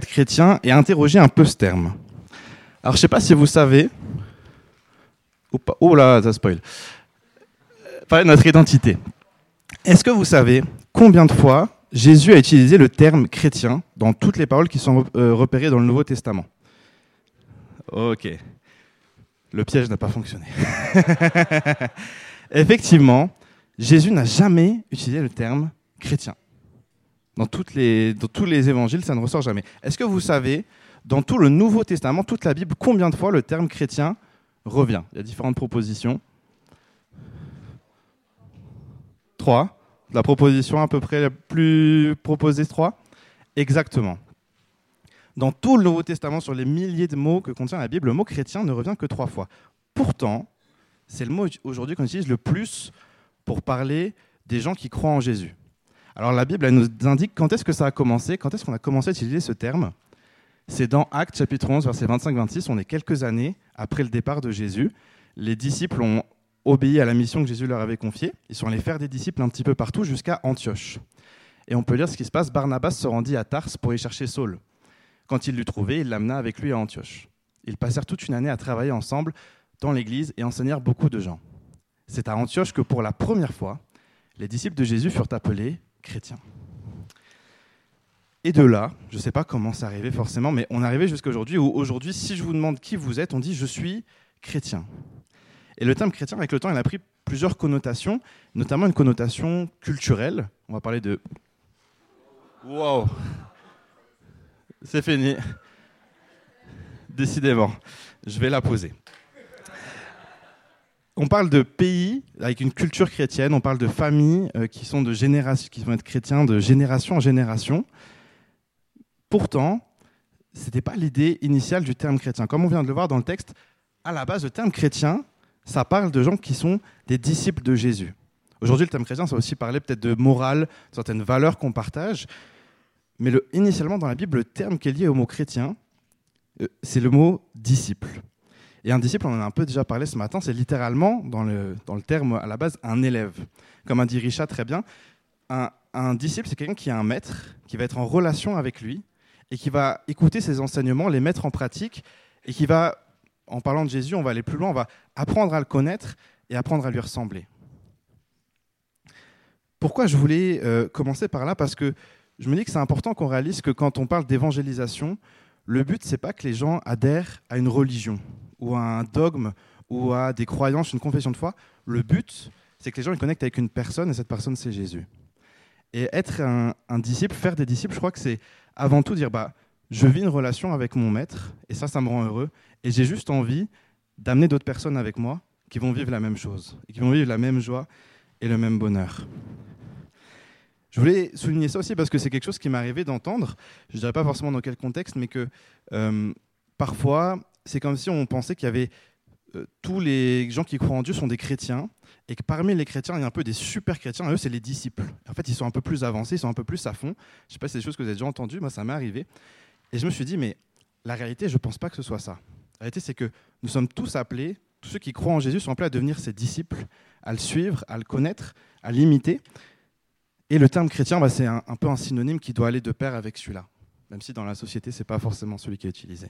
chrétien et interroger un peu ce terme. Alors, je ne sais pas si vous savez... Oh là, ça spoil. Parler de notre identité. Est-ce que vous savez combien de fois Jésus a utilisé le terme chrétien dans toutes les paroles qui sont repérées dans le Nouveau Testament? Ok. Le piège n'a pas fonctionné. Effectivement, Jésus n'a jamais utilisé le terme chrétien. Dans tous les évangiles, ça ne ressort jamais. Est-ce que vous savez, dans tout le Nouveau Testament, toute la Bible, combien de fois le terme chrétien revient? Il y a différentes propositions. 3. La proposition à peu près la plus proposée, 3. Exactement. Dans tout le Nouveau Testament, sur les milliers de mots que contient la Bible, le mot chrétien ne revient que 3 fois. Pourtant, c'est le mot aujourd'hui qu'on utilise le plus pour parler des gens qui croient en Jésus. Alors la Bible, elle nous indique quand est-ce que ça a commencé, quand est-ce qu'on a commencé à utiliser ce terme. C'est dans Actes chapitre 11, versets 25-26, on est quelques années après le départ de Jésus. Les disciples ont obéi à la mission que Jésus leur avait confiée. Ils sont allés faire des disciples un petit peu partout jusqu'à Antioche. Et on peut lire ce qui se passe. Barnabas se rendit à Tarse pour y chercher Saul. Quand il l'eut trouvé, il l'amena avec lui à Antioche. Ils passèrent toute une année à travailler ensemble dans l'église et enseignèrent beaucoup de gens. C'est à Antioche que pour la première fois, les disciples de Jésus furent appelés chrétiens. Et de là, je ne sais pas comment c'est arrivé forcément, mais on est arrivé jusqu'à aujourd'hui où aujourd'hui, si je vous demande qui vous êtes, on dit « je suis chrétien ». Et le terme chrétien, avec le temps, il a pris plusieurs connotations, notamment une connotation culturelle. On va parler de... Wow! C'est fini. Décidément, je vais la poser. On parle de pays avec une culture chrétienne, on parle de familles qui sont de génération, qui vont être chrétiens de génération en génération. Pourtant, ce n'était pas l'idée initiale du terme chrétien. Comme on vient de le voir dans le texte, à la base, le terme chrétien, ça parle de gens qui sont des disciples de Jésus. Aujourd'hui, le terme chrétien, ça va aussi parler peut-être de morale, de certaines valeurs qu'on partage. Mais initialement, dans la Bible, le terme qui est lié au mot chrétien, c'est le mot disciple. Et un disciple, on en a un peu déjà parlé ce matin, c'est littéralement, dans le terme à la base, un élève. Comme a dit Richard très bien, un disciple, c'est quelqu'un qui a un maître, qui va être en relation avec lui, et qui va écouter ses enseignements, les mettre en pratique, et qui va, en parlant de Jésus, on va aller plus loin, on va apprendre à le connaître et apprendre à lui ressembler. Pourquoi je voulais commencer par là? Parce que je me dis que c'est important qu'on réalise que quand on parle d'évangélisation, le but, c'est pas que les gens adhèrent à une religion, ou à un dogme, ou à des croyances, une confession de foi. Le but, c'est que les gens ils connectent avec une personne, et cette personne, c'est Jésus. Et être un disciple, faire des disciples, je crois que c'est avant tout dire, je vis une relation avec mon maître, et ça me rend heureux, et j'ai juste envie d'amener d'autres personnes avec moi qui vont vivre la même chose, et qui vont vivre la même joie et le même bonheur. Je voulais souligner ça aussi parce que c'est quelque chose qui m'est arrivé d'entendre, je ne dirais pas forcément dans quel contexte, mais que parfois, c'est comme si on pensait qu'il y avait tous les gens qui croient en Dieu sont des chrétiens, et que parmi les chrétiens, il y a un peu des super chrétiens, et eux, c'est les disciples. En fait, ils sont un peu plus avancés, ils sont un peu plus à fond. Je ne sais pas si c'est des choses que vous avez déjà entendues, moi ça m'est arrivé. Et je me suis dit, mais la réalité, je ne pense pas que ce soit ça. La réalité, c'est que nous sommes tous appelés, tous ceux qui croient en Jésus sont appelés à devenir ses disciples, à le suivre, à le connaître, à l'imiter. Et le terme chrétien, c'est un peu un synonyme qui doit aller de pair avec celui-là, même si dans la société, ce n'est pas forcément celui qui est utilisé.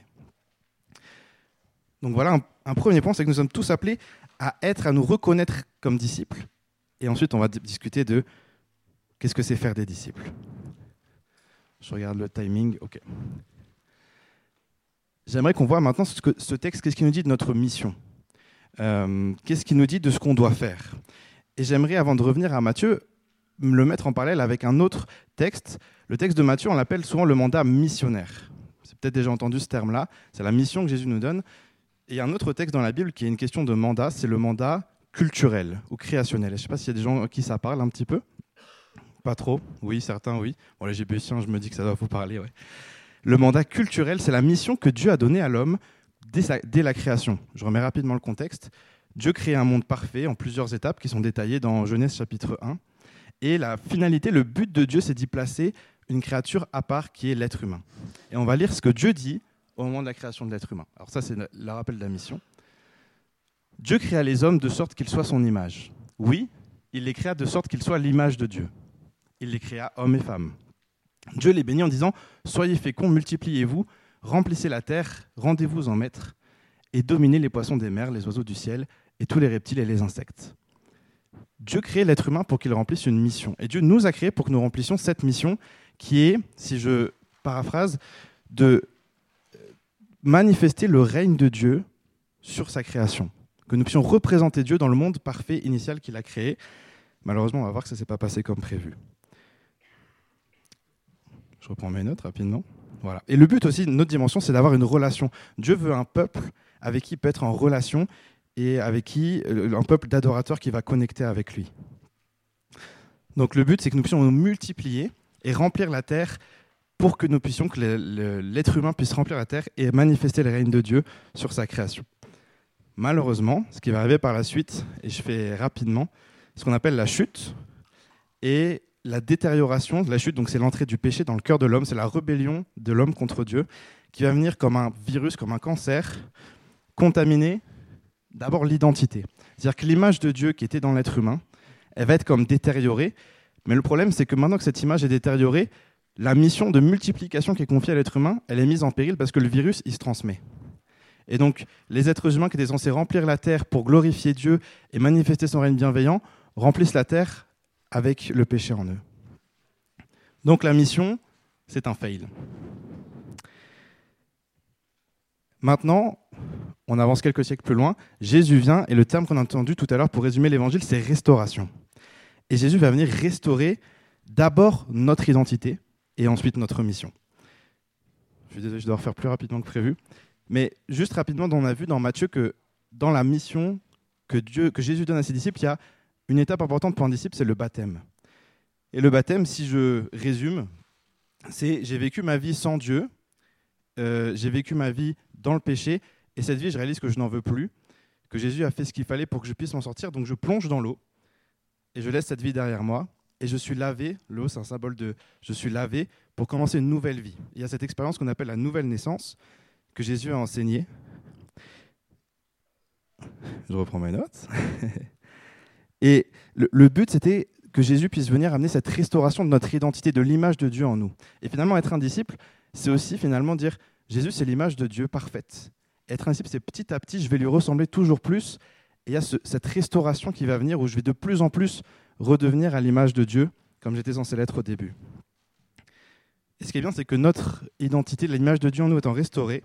Donc voilà, un premier point, c'est que nous sommes tous appelés à nous reconnaître comme disciples. Et ensuite, on va discuter de qu'est-ce que c'est faire des disciples. Je regarde le timing, ok. J'aimerais qu'on voit maintenant ce texte, qu'est-ce qu'il nous dit de notre mission. Qu'est-ce qu'il nous dit de ce qu'on doit faire. Et j'aimerais, avant de revenir à Matthieu, le mettre en parallèle avec un autre texte. Le texte de Matthieu, on l'appelle souvent le mandat missionnaire. Vous avez peut-être déjà entendu ce terme-là. C'est la mission que Jésus nous donne. Et il y a un autre texte dans la Bible qui est une question de mandat, c'est le mandat culturel ou créationnel. Je ne sais pas s'il y a des gens à qui ça parle un petit peu. Pas trop. Oui, certains, oui. Bon, les GPUciens, je me dis que ça doit vous parler. Ouais. Le mandat culturel, c'est la mission que Dieu a donnée à l'homme dès la création. Je remets rapidement le contexte. Dieu crée un monde parfait en plusieurs étapes qui sont détaillées dans Genèse chapitre 1. Et la finalité, le but de Dieu, c'est d'y placer une créature à part qui est l'être humain. Et on va lire ce que Dieu dit au moment de la création de l'être humain. Alors ça, c'est le rappel de la mission. Dieu créa les hommes de sorte qu'ils soient son image. Oui, il les créa de sorte qu'ils soient l'image de Dieu. Il les créa hommes et femmes. Dieu les bénit en disant « Soyez féconds, multipliez-vous, remplissez la terre, rendez-vous en maître, et dominez les poissons des mers, les oiseaux du ciel, et tous les reptiles et les insectes. » Dieu crée l'être humain pour qu'il remplisse une mission. Et Dieu nous a créés pour que nous remplissions cette mission qui est, si je paraphrase, de manifester le règne de Dieu sur sa création. Que nous puissions représenter Dieu dans le monde parfait initial qu'il a créé. Malheureusement, on va voir que ça ne s'est pas passé comme prévu. Je reprends mes notes rapidement. Voilà. Et le but aussi, notre dimension, c'est d'avoir une relation. Dieu veut un peuple avec qui il peut être en relation et avec qui un peuple d'adorateurs qui va connecter avec lui. Donc le but, c'est que nous puissions nous multiplier et remplir la terre pour que nous puissions, que l'être humain puisse remplir la terre et manifester le règne de Dieu sur sa création. Malheureusement, ce qui va arriver par la suite, et je fais rapidement, ce qu'on appelle la chute et la détérioration de la chute, donc c'est l'entrée du péché dans le cœur de l'homme, c'est la rébellion de l'homme contre Dieu, qui va venir comme un virus, comme un cancer, contaminer d'abord l'identité. C'est-à-dire que l'image de Dieu qui était dans l'être humain, elle va être comme détériorée, mais le problème c'est que maintenant que cette image est détériorée, la mission de multiplication qui est confiée à l'être humain, elle est mise en péril parce que le virus, il se transmet. Et donc, les êtres humains qui étaient censés remplir la terre pour glorifier Dieu et manifester son règne bienveillant, remplissent la terre avec le péché en eux. Donc la mission, c'est un fail. Maintenant, on avance quelques siècles plus loin, Jésus vient, et le terme qu'on a entendu tout à l'heure pour résumer l'évangile, c'est restauration. Et Jésus va venir restaurer d'abord notre identité et ensuite notre mission. Je suis désolé, je dois refaire plus rapidement que prévu. Mais juste rapidement, on a vu dans Matthieu que dans la mission que Jésus donne à ses disciples, il y a une étape importante pour un disciple, c'est le baptême. Et le baptême, si je résume, c'est j'ai vécu ma vie sans Dieu, j'ai vécu ma vie dans le péché, et cette vie, je réalise que je n'en veux plus, que Jésus a fait ce qu'il fallait pour que je puisse m'en sortir, donc je plonge dans l'eau, et je laisse cette vie derrière moi, et je suis lavé, l'eau c'est un symbole de je suis lavé pour commencer une nouvelle vie. Il y a cette expérience qu'on appelle la nouvelle naissance, que Jésus a enseignée. Je reprends mes notes. Et le but, c'était que Jésus puisse venir amener cette restauration de notre identité, de l'image de Dieu en nous. Et finalement, être un disciple, c'est aussi finalement dire Jésus, c'est l'image de Dieu parfaite. Être un disciple, c'est petit à petit, je vais lui ressembler toujours plus. Et il y a cette restauration qui va venir où je vais de plus en plus redevenir à l'image de Dieu, comme j'étais censé l'être au début. Et ce qui est bien, c'est que notre identité, l'image de Dieu en nous étant restaurée,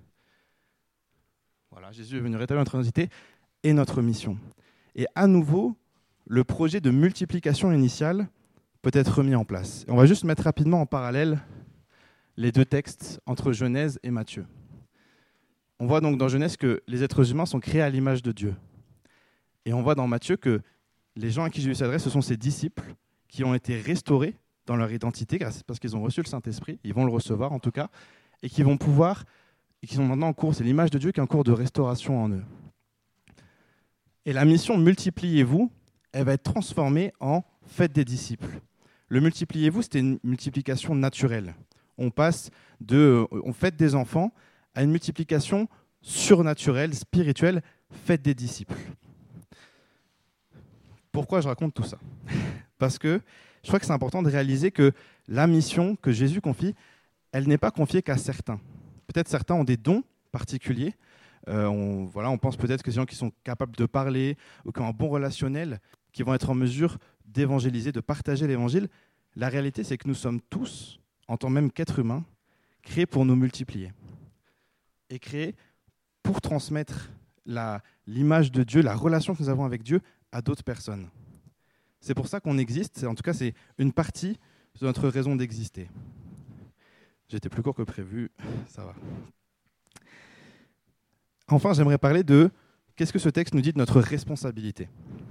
voilà, Jésus est venu rétablir notre identité et notre mission. Et à nouveau, le projet de multiplication initiale peut être remis en place. Et on va juste mettre rapidement en parallèle les deux textes entre Genèse et Matthieu. On voit donc dans Genèse que les êtres humains sont créés à l'image de Dieu. Et on voit dans Matthieu que les gens à qui Jésus s'adresse, ce sont ses disciples qui ont été restaurés dans leur identité, parce qu'ils ont reçu le Saint-Esprit, ils vont le recevoir en tout cas, et qui vont pouvoir, et qui sont maintenant en cours, c'est l'image de Dieu qui est en cours de restauration en eux. Et la mission « Multipliez-vous », elle va être transformée en « Faites des disciples ». Le « Multipliez-vous », c'était une multiplication naturelle. On passe de « On fait des enfants » à une multiplication surnaturelle, spirituelle, « Faites des disciples ». Pourquoi je raconte tout ça ? Parce que je crois que c'est important de réaliser que la mission que Jésus confie, elle n'est pas confiée qu'à certains. Peut-être certains ont des dons particuliers. On pense peut-être que ces gens qui sont capables de parler ou qui ont un bon relationnel, qui vont être en mesure d'évangéliser, de partager l'évangile. La réalité, c'est que nous sommes tous, en tant même qu'êtres humains, créés pour nous multiplier. Et créés pour transmettre l'image de Dieu, la relation que nous avons avec Dieu à d'autres personnes. C'est pour ça qu'on existe, en tout cas c'est une partie de notre raison d'exister. J'étais plus court que prévu, ça va. Enfin, j'aimerais parler de qu'est-ce que ce texte nous dit de notre responsabilité.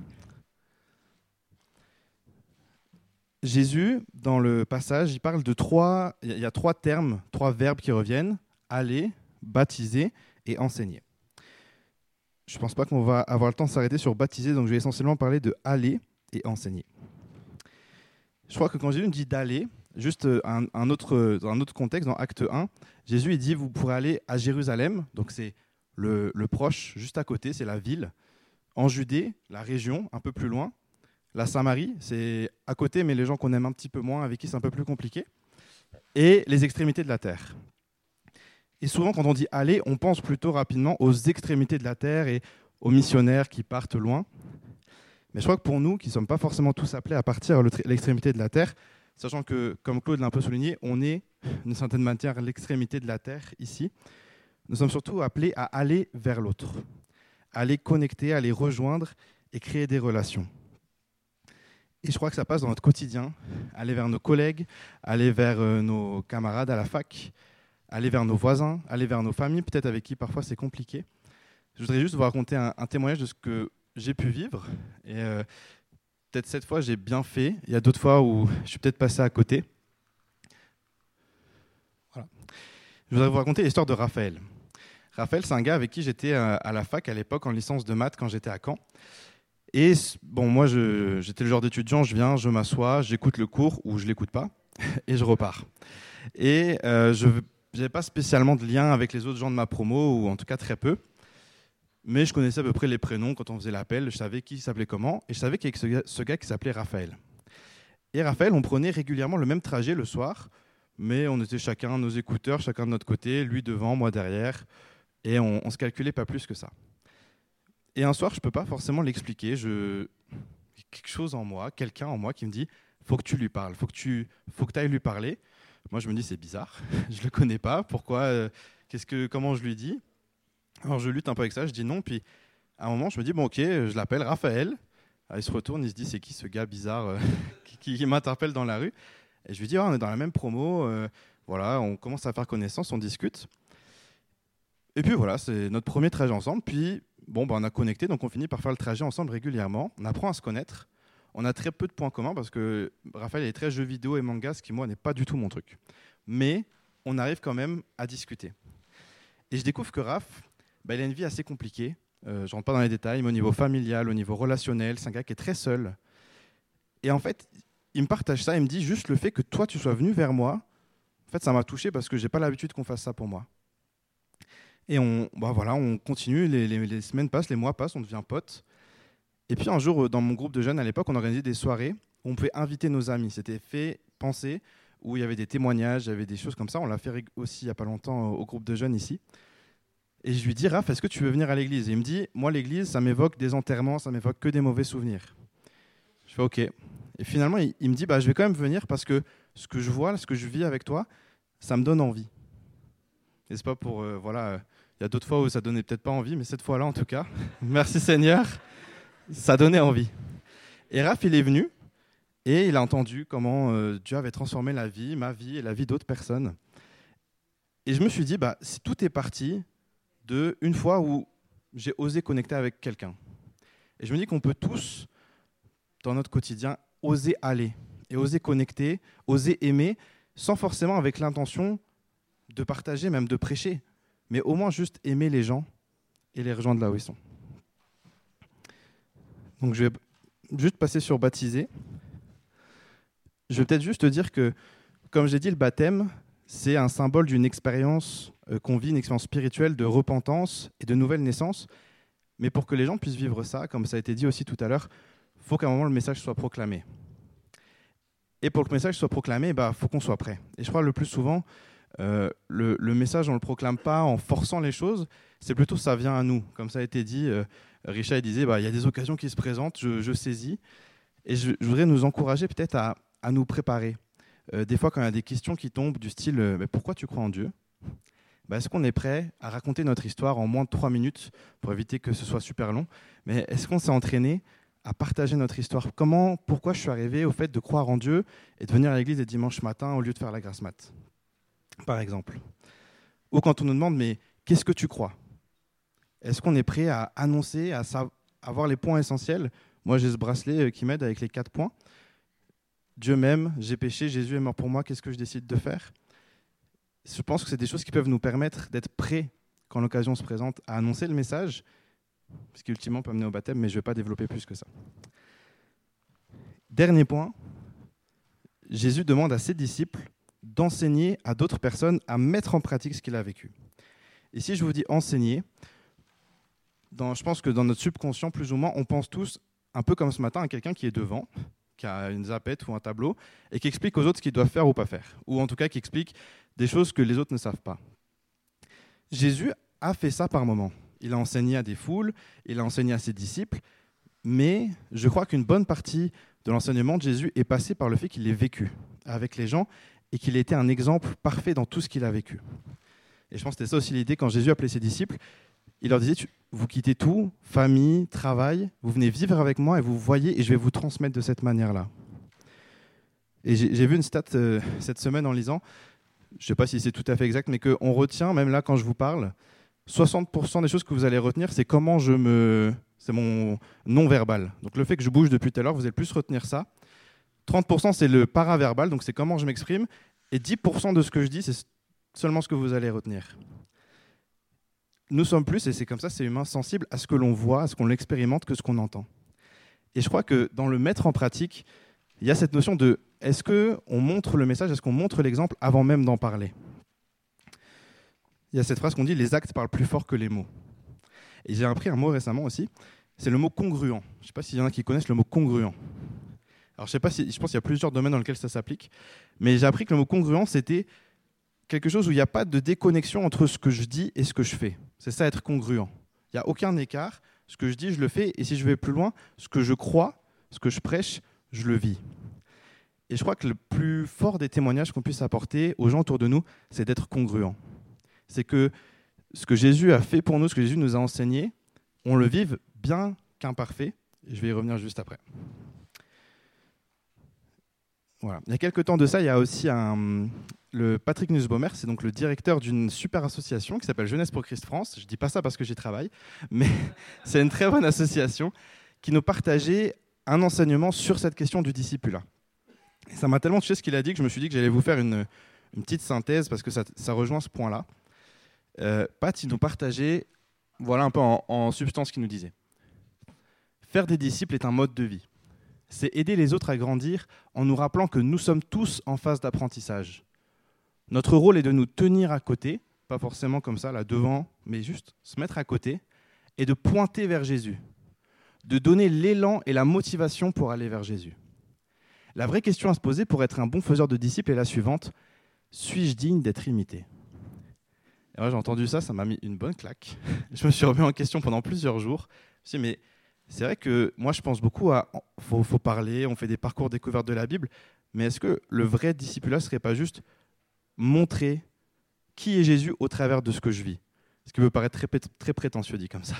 Jésus, dans le passage, il parle de il y a trois termes, trois verbes qui reviennent, aller, baptiser et enseigner. Je ne pense pas qu'on va avoir le temps de s'arrêter sur baptiser, donc je vais essentiellement parler de aller et enseigner. Je crois que quand Jésus nous dit d'aller, juste dans un autre contexte, dans Acte 1, Jésus il dit vous pourrez aller à Jérusalem, donc c'est le proche, juste à côté, c'est la ville, en Judée, la région, un peu plus loin, la Samarie, c'est à côté, mais les gens qu'on aime un petit peu moins, avec qui c'est un peu plus compliqué, et les extrémités de la terre. Et souvent, quand on dit aller, on pense plutôt rapidement aux extrémités de la terre et aux missionnaires qui partent loin. Mais je crois que pour nous, qui ne sommes pas forcément tous appelés à partir à l'extrémité de la terre, sachant que, comme Claude l'a un peu souligné, on est d'une certaine manière à l'extrémité de la terre ici, nous sommes surtout appelés à aller vers l'autre, à les connecter, à les rejoindre et créer des relations. Et je crois que ça passe dans notre quotidien, aller vers nos collègues, aller vers nos camarades à la fac, aller vers nos voisins, aller vers nos familles, peut-être avec qui parfois c'est compliqué. Je voudrais juste vous raconter un témoignage de ce que j'ai pu vivre. Et peut-être cette fois, j'ai bien fait. Il y a d'autres fois où je suis peut-être passé à côté. Voilà. Je voudrais vous raconter l'histoire de Raphaël. Raphaël, c'est un gars avec qui j'étais à la fac à l'époque, en licence de maths, quand j'étais à Caen. Et bon, moi, j'étais le genre d'étudiant, je viens, je m'assois, j'écoute le cours ou je ne l'écoute pas, et je repars. Et je n'avais pas spécialement de lien avec les autres gens de ma promo, ou en tout cas très peu. Mais je connaissais à peu près les prénoms quand on faisait l'appel, je savais qui s'appelait comment, et je savais qu'il y avait ce gars qui s'appelait Raphaël. Et Raphaël, on prenait régulièrement le même trajet le soir, mais on était chacun nos écouteurs, chacun de notre côté, lui devant, moi derrière, et on ne se calculait pas plus que ça. Et un soir, je ne peux pas forcément l'expliquer, quelque chose en moi, quelqu'un en moi qui me dit « faut que tu lui parles, faut que tu ailles lui parler ». Moi, je me dis « c'est bizarre, je ne le connais pas, pourquoi, comment je lui dis ?» Alors je lutte un peu avec ça, je dis non, puis à un moment je me dis bon ok, je l'appelle Raphaël. Alors, il se retourne, il se dit c'est qui ce gars bizarre qui m'interpelle dans la rue. Et je lui dis on est dans la même promo, voilà, on commence à faire connaissance, on discute. Et puis voilà, c'est notre premier trajet ensemble. Puis bon, on a connecté, donc on finit par faire le trajet ensemble régulièrement. On apprend à se connaître. On a très peu de points communs parce que Raphaël est très jeux vidéo et manga, ce qui moi n'est pas du tout mon truc. Mais on arrive quand même à discuter. Et je découvre que Raph, il a une vie assez compliquée. Je ne rentre pas dans les détails, mais au niveau familial, au niveau relationnel, c'est un gars qui est très seul. Et en fait, il me partage ça, il me dit juste le fait que toi, tu sois venu vers moi, en fait, ça m'a touché parce que je n'ai pas l'habitude qu'on fasse ça pour moi. Et on continue, les semaines passent, les mois passent, on devient potes. Et puis un jour, dans mon groupe de jeunes à l'époque, on organisait des soirées où on pouvait inviter nos amis. C'était fait penser, où il y avait des témoignages, il y avait des choses comme ça. On l'a fait aussi il n'y a pas longtemps au groupe de jeunes ici. Et je lui dis, Raph, est-ce que tu veux venir à l'église? Et il me dit, moi, l'église, ça m'évoque des enterrements, ça m'évoque que des mauvais souvenirs. Je fais OK. Et finalement, il me dit, je vais quand même venir parce que ce que je vois, ce que je vis avec toi, ça me donne envie. Et c'est pas pour, il y a d'autres fois où ça donnait peut-être pas envie, mais cette fois-là, en tout cas, merci Seigneur, ça donnait envie. Et Raph, il est venu et il a entendu comment Dieu avait transformé la vie, ma vie et la vie d'autres personnes. Et je me suis dit, si tout est parti une fois où j'ai osé connecter avec quelqu'un. Et je me dis qu'on peut tous, dans notre quotidien, oser aller et oser connecter, oser aimer, sans forcément avec l'intention de partager, même de prêcher, mais au moins juste aimer les gens et les rejoindre là où ils sont. Donc je vais juste passer sur baptiser. Je vais peut-être juste te dire que, comme j'ai dit, le baptême, c'est un symbole d'une expérience qu'on vit, une expérience spirituelle de repentance et de nouvelle naissance. Mais pour que les gens puissent vivre ça, comme ça a été dit aussi tout à l'heure, il faut qu'à un moment le message soit proclamé. Et pour que le message soit proclamé, faut qu'on soit prêt. Et je crois le plus souvent, le message, on ne le proclame pas en forçant les choses, c'est plutôt ça vient à nous. Comme ça a été dit, Richard disait, il y a des occasions qui se présentent, je saisis. Et je voudrais nous encourager peut-être à nous préparer. Des fois, quand il y a des questions qui tombent du style « Pourquoi tu crois en Dieu ?» Est-ce qu'on est prêt à raconter notre histoire en moins de 3 minutes pour éviter que ce soit super long? Mais est-ce qu'on s'est entraîné à partager notre histoire? Pourquoi je suis arrivé au fait de croire en Dieu et de venir à l'église les dimanches matins au lieu de faire la grasse mat, par exemple? Ou quand on nous demande « Mais qu'est-ce que tu crois ?» Est-ce qu'on est prêt à annoncer, à avoir les points essentiels? Moi, j'ai ce bracelet qui m'aide avec les 4 points. Dieu m'aime, j'ai péché, Jésus est mort pour moi, qu'est-ce que je décide de faire? Je pense que c'est des choses qui peuvent nous permettre d'être prêts quand l'occasion se présente à annoncer le message, ce qui ultimement peut amener au baptême, mais je ne vais pas développer plus que ça. Dernier point, Jésus demande à ses disciples d'enseigner à d'autres personnes à mettre en pratique ce qu'il a vécu. Et si je vous dis enseigner, je pense que dans notre subconscient, plus ou moins, on pense tous, un peu comme ce matin, à quelqu'un qui est devant, qui a une zapette ou un tableau, et qui explique aux autres ce qu'ils doivent faire ou pas faire, ou en tout cas qui explique des choses que les autres ne savent pas. Jésus a fait ça par moments. Il a enseigné à des foules, il a enseigné à ses disciples, mais je crois qu'une bonne partie de l'enseignement de Jésus est passée par le fait qu'il ait vécu avec les gens et qu'il ait été un exemple parfait dans tout ce qu'il a vécu. Et je pense que c'était ça aussi l'idée quand Jésus appelait ses disciples. Il leur disait, vous quittez tout, famille, travail, vous venez vivre avec moi et vous voyez et je vais vous transmettre de cette manière-là. Et j'ai vu une stat cette semaine en lisant, je ne sais pas si c'est tout à fait exact, mais qu'on retient, même là quand je vous parle, 60% des choses que vous allez retenir, c'est c'est mon non-verbal. Donc le fait que je bouge depuis tout à l'heure, vous allez plus retenir ça. 30% c'est le paraverbal, donc c'est comment je m'exprime. Et 10% de ce que je dis, c'est seulement ce que vous allez retenir. Nous sommes plus, et c'est comme ça, c'est humain, sensible à ce que l'on voit, à ce qu'on expérimente, que ce qu'on entend. Et je crois que dans le mettre en pratique, il y a cette notion de est-ce qu'on montre le message, est-ce qu'on montre l'exemple avant même d'en parler ? Il y a cette phrase qu'on dit « les actes parlent plus fort que les mots ». Et j'ai appris un mot récemment aussi, c'est le mot congruent. Je ne sais pas s'il y en a qui connaissent le mot congruent. Alors je pense qu'il y a plusieurs domaines dans lesquels ça s'applique, mais j'ai appris que le mot congruent, c'était quelque chose où il n'y a pas de déconnexion entre ce que je dis et ce que je fais. C'est ça être congruent. Il n'y a aucun écart. Ce que je dis, je le fais. Et si je vais plus loin, ce que je crois, ce que je prêche, je le vis. Et je crois que le plus fort des témoignages qu'on puisse apporter aux gens autour de nous, c'est d'être congruent. C'est que ce que Jésus a fait pour nous, ce que Jésus nous a enseigné, on le vive bien qu'imparfait. Et je vais y revenir juste après. Voilà. Il y a quelques temps de ça, il y a aussi le Patrick Nussbaumer, c'est donc le directeur d'une super association qui s'appelle Jeunesse pour Christ France. Je ne dis pas ça parce que j'y travaille, mais c'est une très bonne association qui nous partageait un enseignement sur cette question du discipulat. Et ça m'a tellement touché ce qu'il a dit que je me suis dit que j'allais vous faire une petite synthèse parce que ça rejoint ce point-là. Pat, il nous partageait, voilà un peu en substance ce qu'il nous disait. Faire des disciples est un mode de vie. C'est aider les autres à grandir en nous rappelant que nous sommes tous en phase d'apprentissage. Notre rôle est de nous tenir à côté, pas forcément comme ça, là devant, mais juste se mettre à côté et de pointer vers Jésus, de donner l'élan et la motivation pour aller vers Jésus. La vraie question à se poser pour être un bon faiseur de disciples est la suivante. Suis-je digne d'être imité ? Et moi, j'ai entendu ça m'a mis une bonne claque. Je me suis remis en question pendant plusieurs jours. Je me suis dit, mais c'est vrai que moi, je pense beaucoup à faut parler, on fait des parcours découvertes de la Bible, mais est-ce que le vrai discipulat ne serait pas juste montrer qui est Jésus au travers de ce que je vis ? Ce qui peut paraître très prétentieux dit comme ça.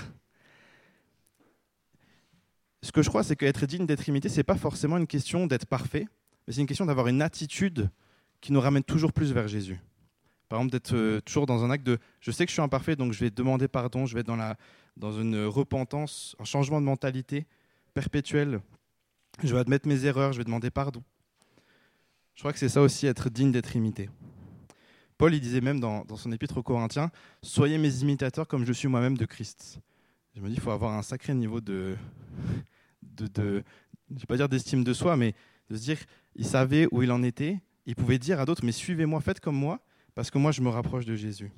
Ce que je crois, c'est qu'être digne d'être imité, ce n'est pas forcément une question d'être parfait, mais c'est une question d'avoir une attitude qui nous ramène toujours plus vers Jésus. Par exemple, d'être toujours dans un acte de « je sais que je suis imparfait, donc je vais demander pardon, je vais être dans une repentance, un changement de mentalité perpétuel. Je vais admettre mes erreurs, je vais demander pardon. » Je crois que c'est ça aussi, être digne d'être imité. Paul, il disait même dans son épître aux Corinthiens « Soyez mes imitateurs comme je suis moi-même de Christ ». Je me dis qu'il faut avoir un sacré niveau je ne vais pas dire d'estime de soi, mais de se dire il savait où il en était, il pouvait dire à d'autres « mais suivez-moi, faites comme moi ». Parce que moi, je me rapproche de Jésus.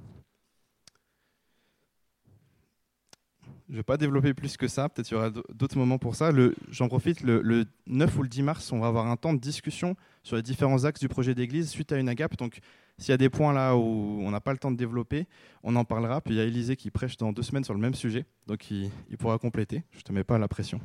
Je ne vais pas développer plus que ça. Peut-être qu'il y aura d'autres moments pour ça. J'en profite, le 9 ou le 10 mars, on va avoir un temps de discussion sur les différents axes du projet d'église suite à une agape. Donc, s'il y a des points là où on n'a pas le temps de développer, on en parlera. Puis il y a Élisée qui prêche dans 2 semaines sur le même sujet. Donc, il pourra compléter. Je ne te mets pas la pression.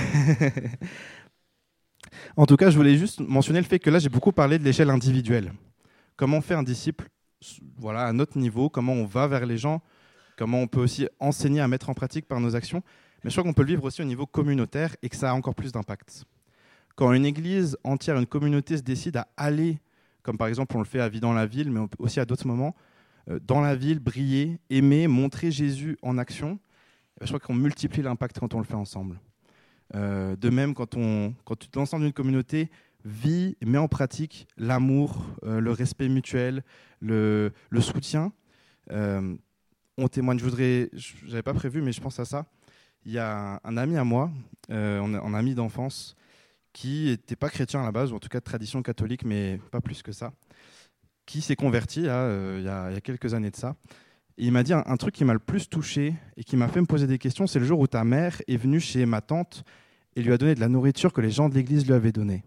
En tout cas, je voulais juste mentionner le fait que là, j'ai beaucoup parlé de l'échelle individuelle. Comment on fait un disciple à notre niveau, comment on va vers les gens, comment on peut aussi enseigner à mettre en pratique par nos actions. Mais je crois qu'on peut le vivre aussi au niveau communautaire et que ça a encore plus d'impact. Quand une église entière, une communauté se décide à aller, comme par exemple on le fait à Vie dans la ville, mais aussi à d'autres moments, dans la ville, briller, aimer, montrer Jésus en action, je crois qu'on multiplie l'impact quand on le fait ensemble. De même, quand l'ensemble d'une communauté vit et met en pratique l'amour, le respect mutuel, le soutien. On témoigne. Je n'avais pas prévu, mais je pense à ça. Il y a un ami à moi, un ami d'enfance, qui n'était pas chrétien à la base, ou en tout cas de tradition catholique, mais pas plus que ça, qui s'est converti il y a quelques années de ça. Et il m'a dit un truc qui m'a le plus touché et qui m'a fait me poser des questions, c'est le jour où ta mère est venue chez ma tante et lui a donné de la nourriture que les gens de l'église lui avaient donnée.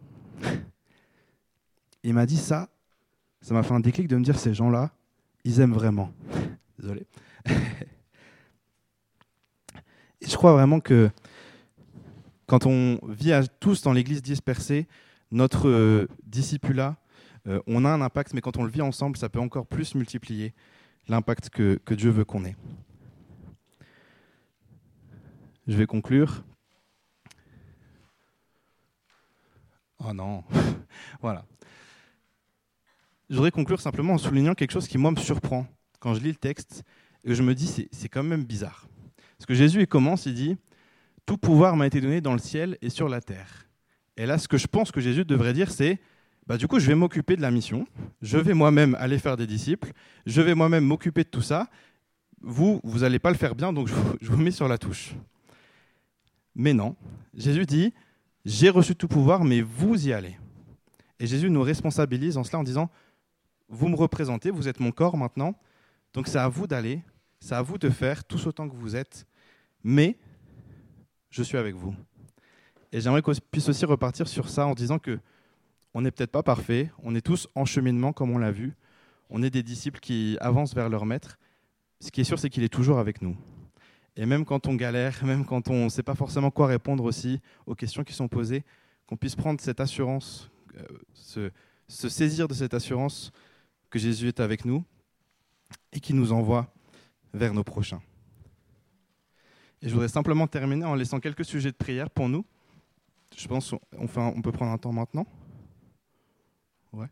Il m'a dit ça m'a fait un déclic de me dire, ces gens-là, ils aiment vraiment. Désolé. Et je crois vraiment que quand on vit tous dans l'église dispersée, notre discipulat, on a un impact, mais quand on le vit ensemble, ça peut encore plus multiplier l'impact que Dieu veut qu'on ait. Je vais conclure. Oh non. Voilà. Je voudrais conclure simplement en soulignant quelque chose qui, moi, me surprend quand je lis le texte et que je me dis, c'est quand même bizarre. Parce que Jésus, il commence, il dit « Tout pouvoir m'a été donné dans le ciel et sur la terre ». Et là, ce que je pense que Jésus devrait dire, c'est du coup, je vais m'occuper de la mission, je vais moi-même aller faire des disciples, je vais moi-même m'occuper de tout ça. Vous n'allez pas le faire bien, donc je vous mets sur la touche. Mais non, Jésus dit « J'ai reçu tout pouvoir, mais vous y allez ». Et Jésus nous responsabilise en cela en disant « Vous me représentez, vous êtes mon corps maintenant, donc c'est à vous d'aller, c'est à vous de faire tous autant que vous êtes, mais je suis avec vous ». Et j'aimerais qu'on puisse aussi repartir sur ça en disant que on n'est peut-être pas parfait, on est tous en cheminement comme on l'a vu, on est des disciples qui avancent vers leur maître. Ce qui est sûr, c'est qu'il est toujours avec nous. Et même quand on galère, même quand on ne sait pas forcément quoi répondre aussi aux questions qui sont posées, qu'on puisse prendre cette assurance, se saisir de cette assurance que Jésus est avec nous et qui nous envoie vers nos prochains. Et je voudrais simplement terminer en laissant quelques sujets de prière pour nous. Je pense qu'on peut prendre un temps maintenant. Ouais.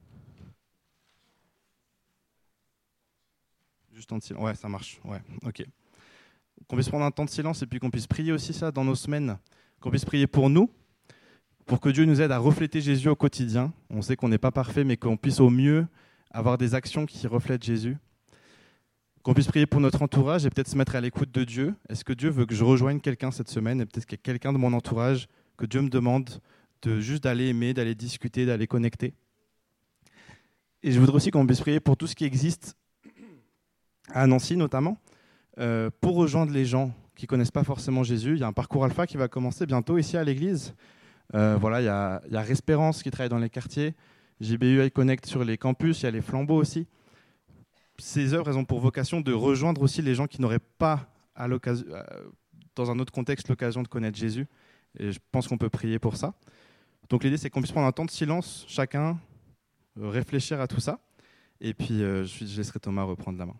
Juste en silence. Ouais, ça marche. Ouais, ok. Qu'on puisse prendre un temps de silence et puis qu'on puisse prier aussi ça dans nos semaines. Qu'on puisse prier pour nous, pour que Dieu nous aide à refléter Jésus au quotidien. On sait qu'on n'est pas parfait, mais qu'on puisse au mieux avoir des actions qui reflètent Jésus. Qu'on puisse prier pour notre entourage et peut-être se mettre à l'écoute de Dieu. Est-ce que Dieu veut que je rejoigne quelqu'un cette semaine? Et peut-être qu'il y a quelqu'un de mon entourage que Dieu me demande de juste d'aller aimer, d'aller discuter, d'aller connecter. Et je voudrais aussi qu'on puisse prier pour tout ce qui existe à Nancy notamment, pour rejoindre les gens qui ne connaissent pas forcément Jésus. Il y a un parcours alpha qui va commencer bientôt ici à l'église. Voilà, il y a Respérance qui travaille dans les quartiers, JBU iConnect sur les campus, il y a les flambeaux aussi. Ces œuvres, elles ont pour vocation de rejoindre aussi les gens qui n'auraient pas, dans un autre contexte, l'occasion de connaître Jésus. Et je pense qu'on peut prier pour ça. Donc l'idée, c'est qu'on puisse prendre un temps de silence, chacun, réfléchir à tout ça. Et puis, je laisserai Thomas reprendre la main.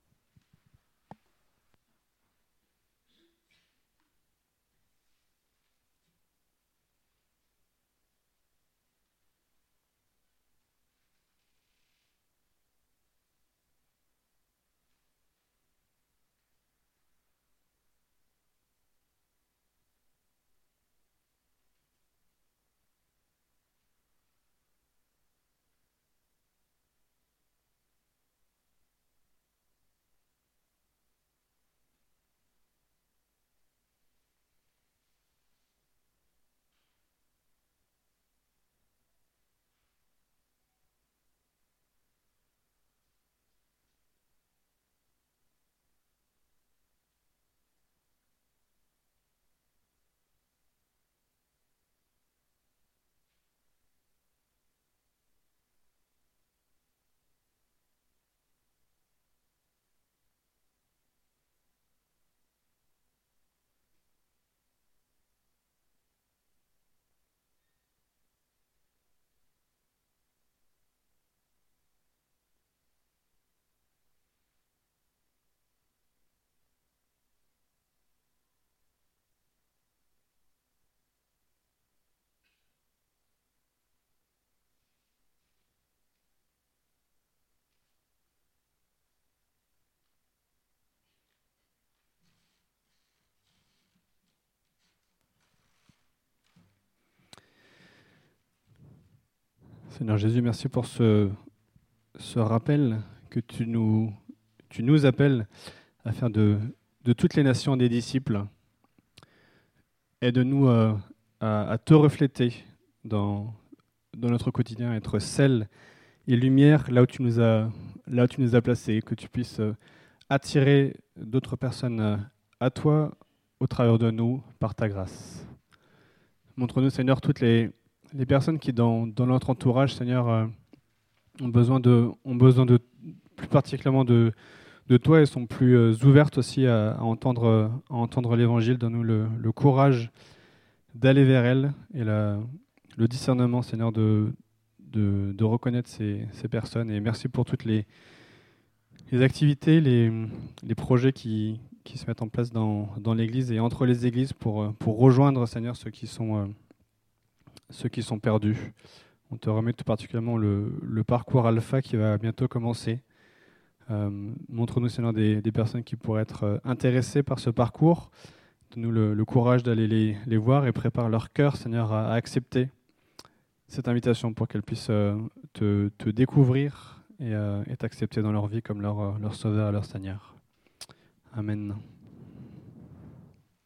Seigneur Jésus, merci pour ce rappel que tu nous appelles à faire de toutes les nations des disciples. Aide-nous à te refléter dans notre quotidien, être sel et lumière là où tu nous as placés, que tu puisses attirer d'autres personnes à toi au travers de nous par ta grâce. Montre-nous, Seigneur, toutes les personnes qui, dans notre entourage, Seigneur, ont besoin de plus particulièrement de toi et sont plus ouvertes aussi à entendre l'Évangile. Donne-nous le courage d'aller vers elles et le discernement, Seigneur, de reconnaître ces personnes. Et merci pour toutes les activités, les projets qui se mettent en place dans l'Église et entre les Églises pour rejoindre, Seigneur, ceux qui sont perdus. On te remet tout particulièrement le parcours Alpha qui va bientôt commencer. Montre-nous, Seigneur, des personnes qui pourraient être intéressées par ce parcours. Donne-nous le courage d'aller les voir et prépare leur cœur, Seigneur, à accepter cette invitation pour qu'elles puissent te découvrir et t'accepter dans leur vie comme leur Sauveur et leur Seigneur. Amen.